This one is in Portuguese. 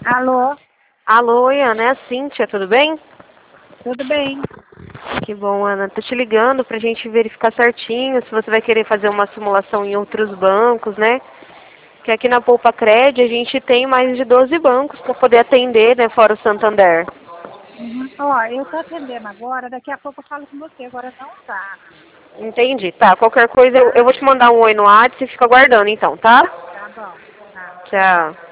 Alô, Alô, oi, Ana, é a Cíntia, tudo bem? tudo bem? Que bom, Ana. Tô te ligando pra gente verificar certinho se você vai querer fazer uma simulação em outros bancos, né? Que aqui na Poupa Cred a gente tem mais de 12 bancos para poder atender, né, fora o Santander. Uhum. Ó, eu tô atendendo agora, daqui a pouco eu falo com você, agora não tá, Entendi, tá. Qualquer coisa eu tá? vou te mandar um oi no WhatsApp e fica aguardando então, tá? Tá bom, tá. Tchau.